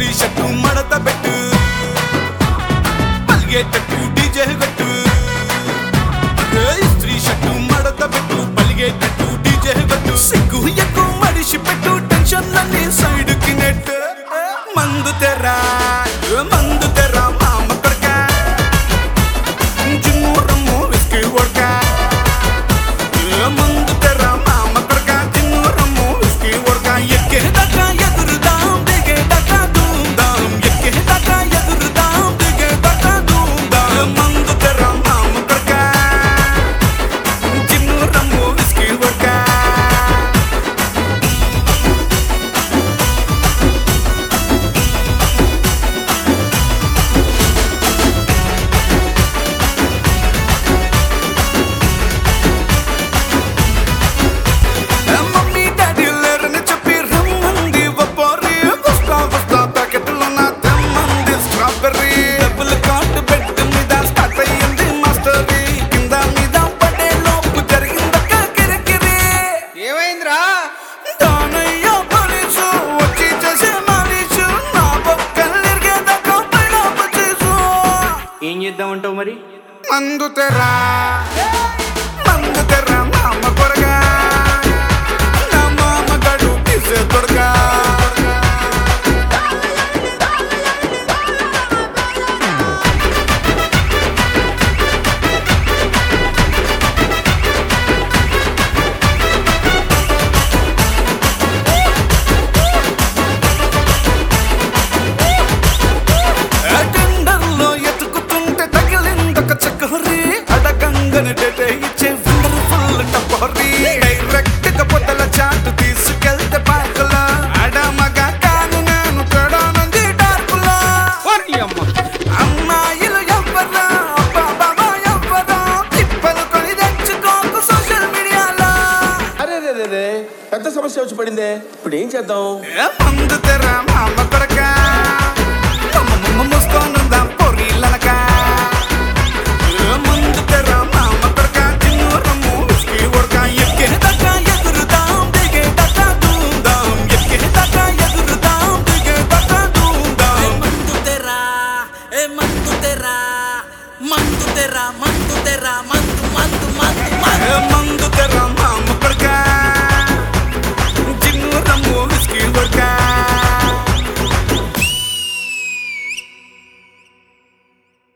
ఇస్త్రీ షట్టు మడత పెట్టు పలిగేటట్టు డీజే పెట్టు ఇస్త్రీ షట్టు మడత పెట్టు పలిగేటట్టు డీజే పెట్టు సిగ్గు ఎక్కువ మడిసి పెట్టు టెన్షన్లన్నీ సైడ్కి నెట్టు మందు తెరా మామ కొడక జిమ్ము రమ్ము విస్కీ వడక మందు తెరా మామ కొడక జిమ్ము రమ్ము విస్కీ వడక ఎక్కేదాకా ఎదురుదాం దిగేదాకా దూందాం ఎక్కేదాకా ఎదురుదాం దిగేదాకా దూందాం మందు తెరా మామ కొడక జిమ్ము రమ్ము విస్కీ వడక ఏం చేద్దామంటావు మరి? మందు తెరా మామ కొరగా నా మామ గడు తీసే కొరగా ఇచ్చే వండర్ఫుల్ టపోరీ డైరెక్ట్ గా పొదల చాటు తీసుకెళ్తే పాకలా అడమగా కాను నేను తడానంది డార్కులా అమ్మాయిలు ఎవ్వరా బాబా ఎవ్వరా తిప్పలు కొని తెచ్చుకోకు సోషల్ మీడియాలో. అరే పెద్ద సమస్య వచ్చి పడిందే, ఇప్పుడు ఏం చేద్దాం? మందు తెరా మామ కొరక ముసుకోనుందా పొరీలనక మందు తెరా మామ కొరక జిమ్ము రమ్ము విస్కీ వడక ఎక్కేదాకా ఎదురుదాం దిగేదాకా దూందాం ఎక్కేదాకా ఎదురుదాం దిగేదాకా దూందాం మందు తెరా మందు తెరా మందు తెరా మందు తెరా మందు మందు మందు మందు తెరా